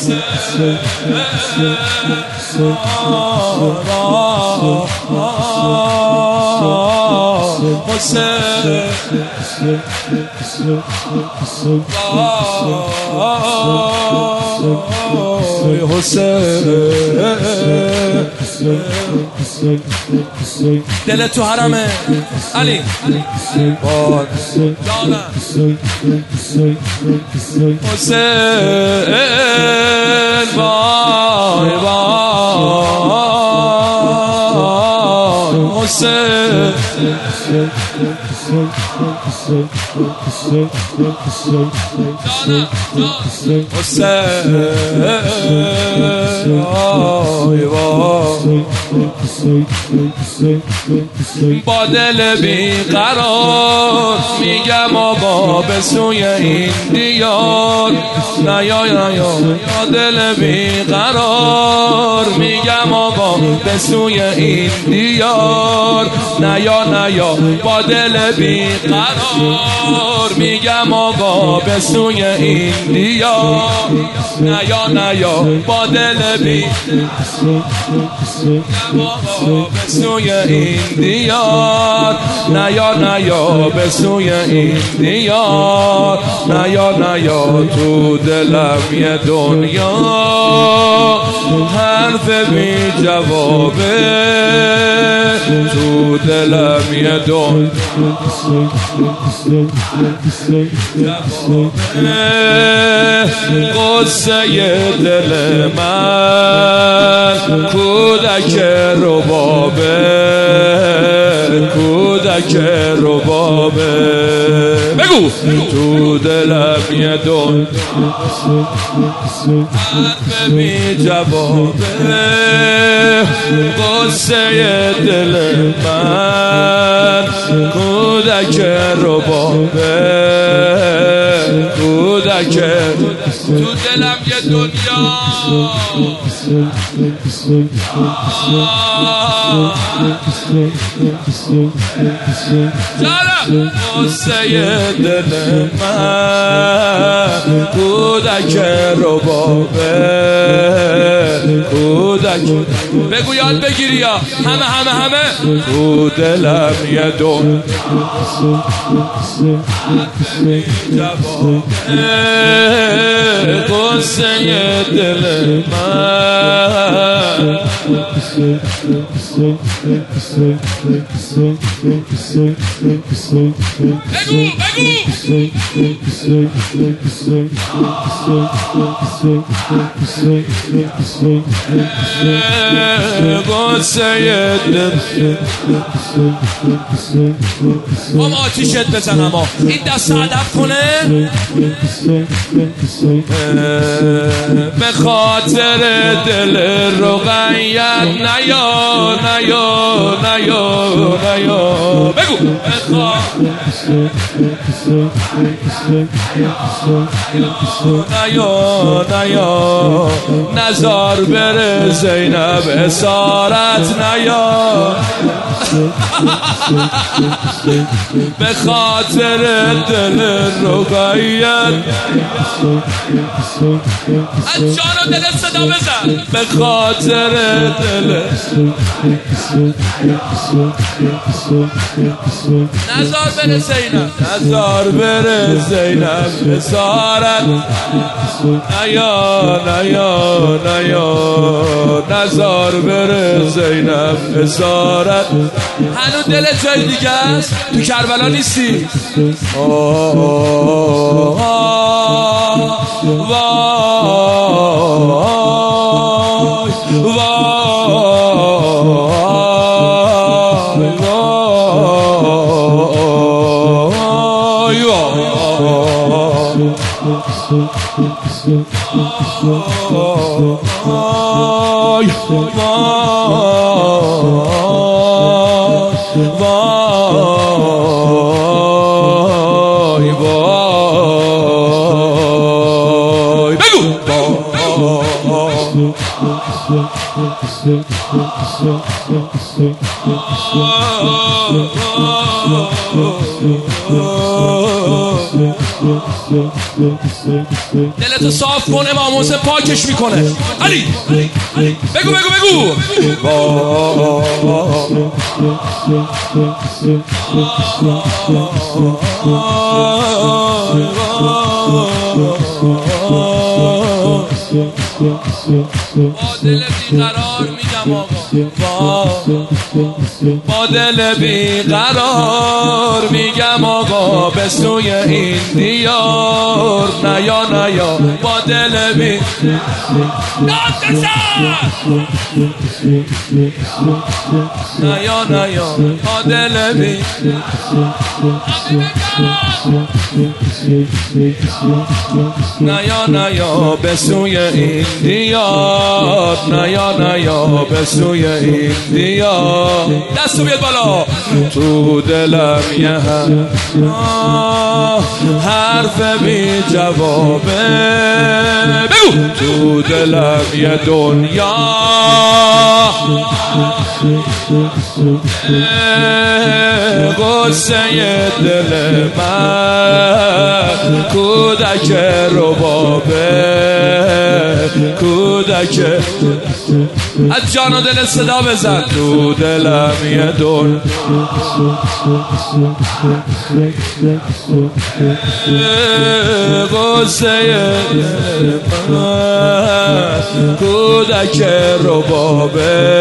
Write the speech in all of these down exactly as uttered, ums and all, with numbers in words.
دل تو حرمه علی باد جانم حسین وای وای حسین حسین وای وای با دل بیقرار میگم آقا به سوی این دیار نیا نیا یا دل بیقرار میگم آقا به سوی این دیار نیا نیا با دل بیقرار میگم آقا به سوی این دیار نیا نیا با دل بیقرار به سوی این دیار نیا نیا به سوی این دیار نیا نیا تو دلم یه دنیا حرف بی جوابه تو دلم یه دنیا قصه دل من کودک ربابه کودک ربابه بگو تو دلم یه دون حرف بی جوابه قصه دل من کودک ربابه کودک تو دلم یه دنیا جانم قصه دل من کودک ربابه کودک بگو یاد بگیری یا همه همه همه تو دلم یه دون قصه دل من بگو بگو قصه دل هم آتیشت بزنم این دست ادب کنه به خاطر دل رقیت نیا نیا نیا نیا بگو نیا نیا نزار بره زینب اسارت نیا به خاطر دل رقیت از جان و دل صدا بزن به خاطر دل نزار بره زینب نزار بره زینب اسارت نیا نیا نیا نزار بره زینب اسارت هنو دل جای دیگه است تو کربلا نیستی آه وای وای وای بگو دلتو صاف کن امام حسین پاکش میکنه. علی بگو بگو بگو با دل بیقرار میگم آقا، با دل بیقرار میگم آقا به سوی این دیار. نیا نیا با دل بی نیا نیا با دل بی نیا نیا به سوی این دیار. نیا نیا به سوی این دیار. دستو بیاد بالا. تو دلم یه هم حرف بی جوابه. بگو تو دلم یه دنیا قصه دل من. کودک ربابه کودک از جان و دل صدا بزن. تو دلم یه دل قصه من. کودک ربابه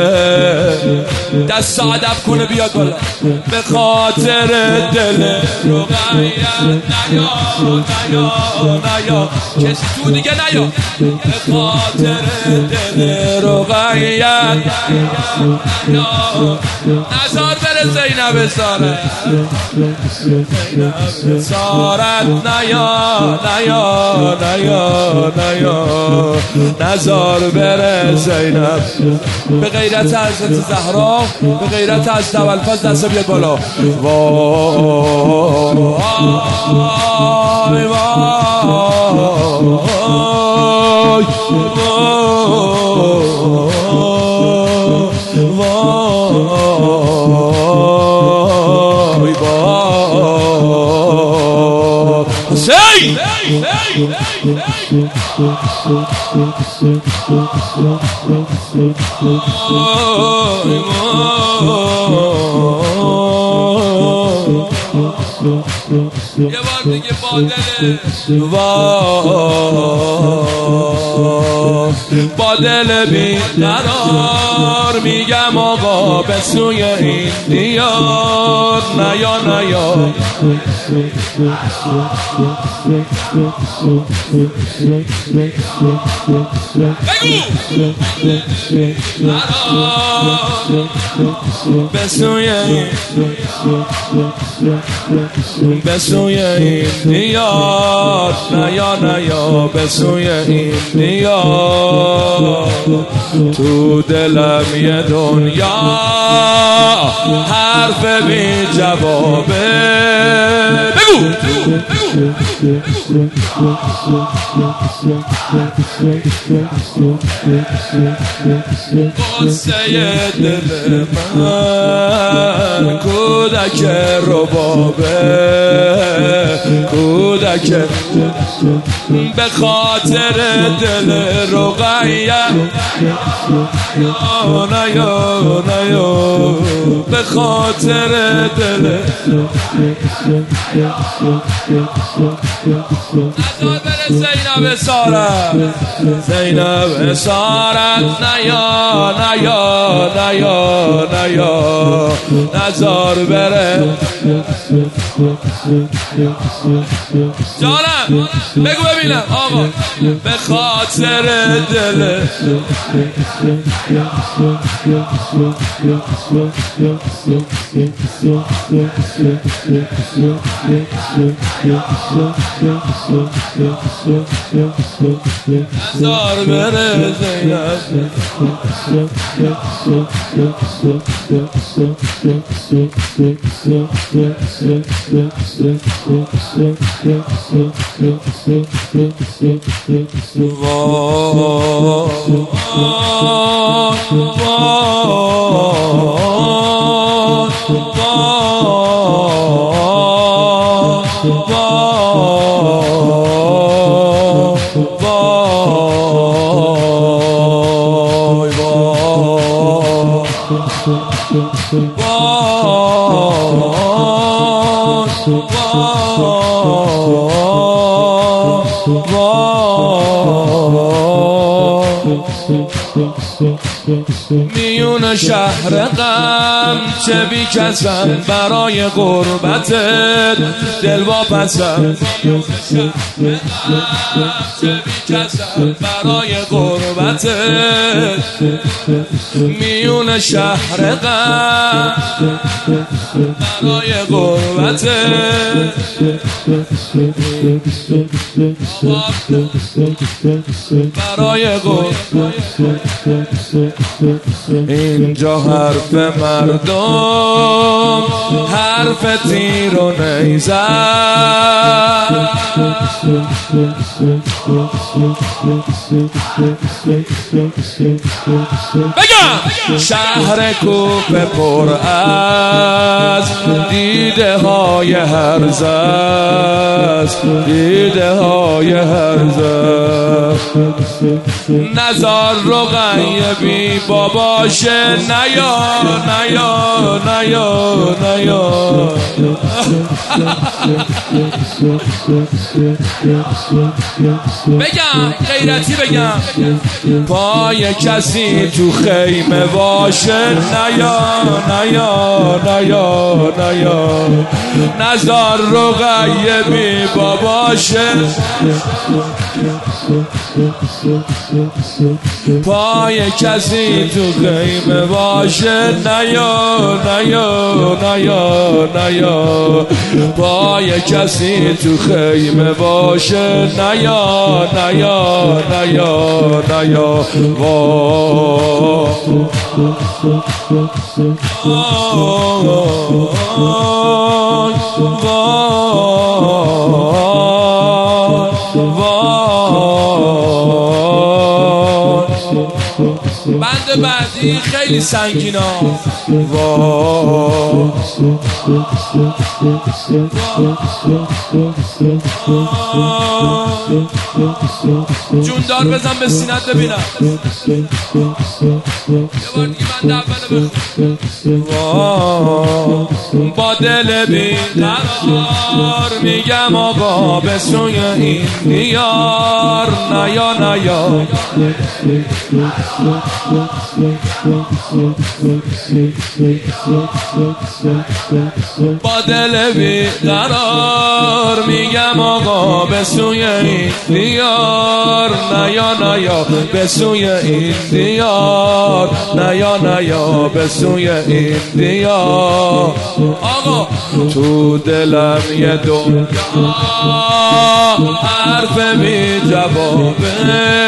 دست ادب کنه بیاد بالا. به خاطر دل رقیه نیا نیا نیا کسی تو دیگه نیا. به خاطر دل رقیه نیا نزار بره زینب سارت. زینب سارت نیا نیا نیا نیا نزار بره زینب. به غیرت حضرت زهرا، به غیرت حضرت ابوالفضل دست بیاد بالا. وای وای وای حسین یه بار دیگه با دل با دل بیقرار میگم آقا به سوی این دیار. نیا نیا به سوی به سوی این دیار. نیا نیا به سوی این دیار. تو دلم یه دنیا حرف بی جوابه. بگو قصه دل من. کودک ربابه کودک به خاطر دل رقیه نیا نیا به خاطر دل نزار بره زینب سارت. زینب سارت نیا نیا نیا نیا نزار بره. جانم بگو ببینم آقا. به خاطر دل نزار بره زینب میون شهر غم چه بی کسم برای غربتت دل واپسم چه بی کسم برای غربتت میون شهر غم برای غربتت برای غربتت اینجا حرف مردم حرف تیر و نیزه بگم شهر کوفه پر از دیده های هرزه است دیده های هرزه نزار رقیه باباشه نیا نیا نیا نیا بگم غیرتی بگم پای کسی تو خیمه باشه نیا نیا نیا نیا نزار رقیه بی باباشه پای کسی تو خیمه باشه نیا نیا نیا نیا پای کسی تو خیمه باشه نیا نیا نیا نیا وای بند بعدی خیلی سنگینا جون دار بزن به سینت ببینم یه بار دیگه بند اولو بخون با دل بی قرار میگم آقا به سوی این دیار نیا نیا با دل بی قرار میگم آقا به سوی این دیار نیا نیا به سوی این دیار نیا نیا به سوی این دیار آقا تو دلم یه دنیا حرف بی جوابه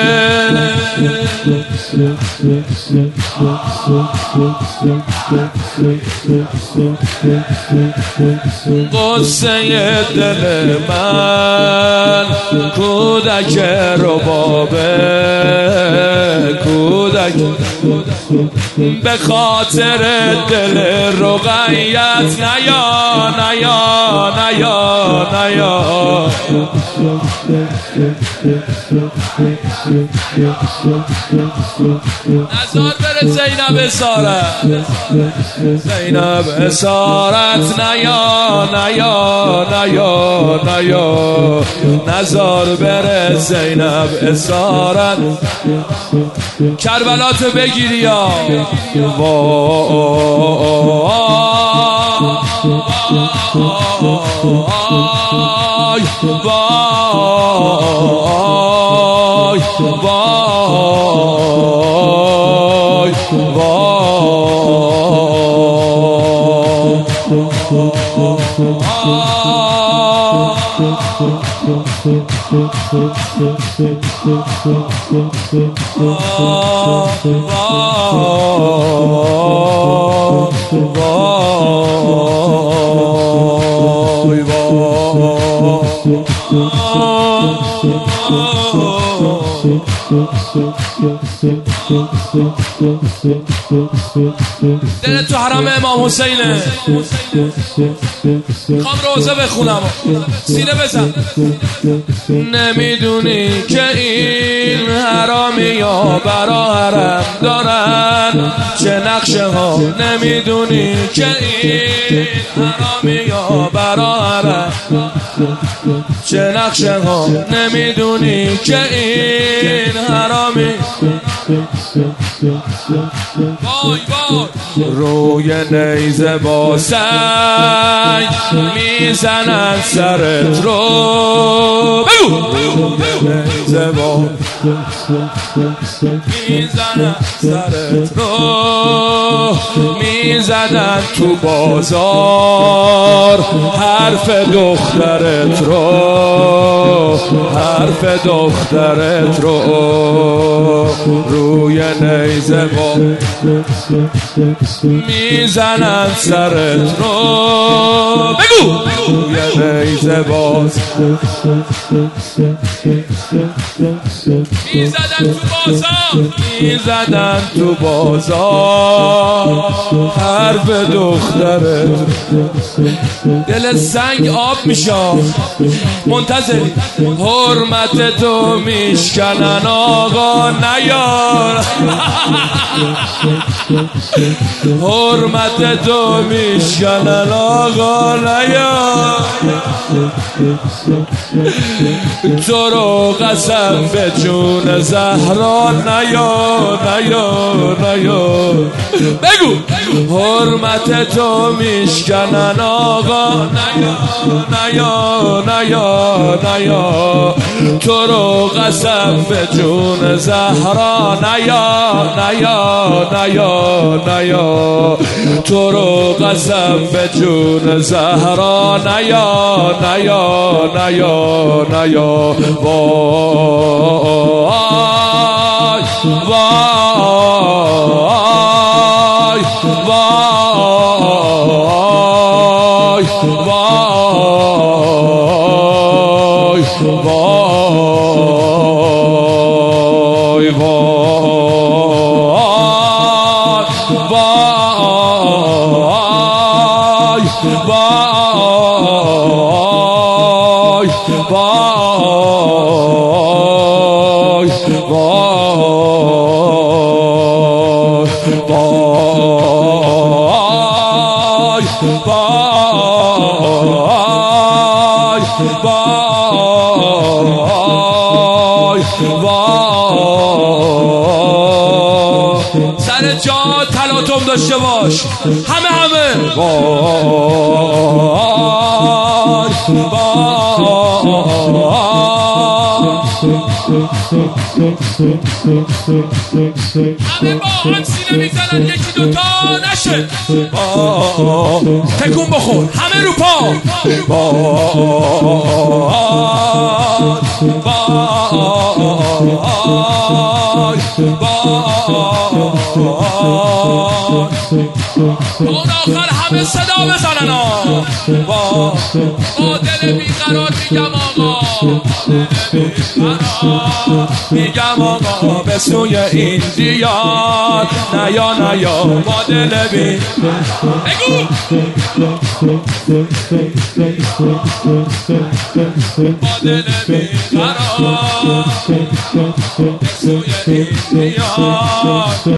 قصه دل من کودک ربابه کودک به خاطر دل رقیت نیا نیا نیا نیا نزار بره زینب اسارت زینب اسارت نیا نیا نیا نیا نزار بره زینب اسارت کربلاتو بگیری یا وای وای وای وای دل تو حرم امام حسینه. خوام روزه بخونم سینه بزن. نمیدونی که این حرامی ها برا حرم دارن چه نقشه ها. نمیدونی که این حرامی ها برا حرم چه نقشه ها. نمیدونی که این حرامی وای وای روی نیزه با سنگ میزنن سرت رو. بگو روی نیزه با میزنن سرت رو. میزدن تو بازار حرف دخترت رو. حرف دخترت رو روی نیزه با میزنن سرت رو. بگو روی نیزه باز میزدن تو بازار. میزدن تو بازار حرف دخترت. دل سنگ آب میشه منتظری. حرمت تو میشکنن آقا نیار. حرمت تو میشکنن آقا نیار. تو رو قسم به جون زهرا نیار نیار نیار. بگو حرمت تو میشکنن آقا نیار نیار نیار نیار. تو رو قسم به جون زهرا نیار نیار نیار نیار. تو رو قسم به جون زهرا نیار نیار نیار نیار. وای وای وای وای وای وای وای سر جا تلاطم داشته باش. همه همه وای همه با هم سینه میزنن یکی دوتا نشه. تکون بخور همه رو پا. اون آخر همه صدا بزنن با دل بیقرار میگم آقا. میگم آقا به سوی این دیار نیا نیا با دل بی. بگو با دل بیقرار به سوی این دیار.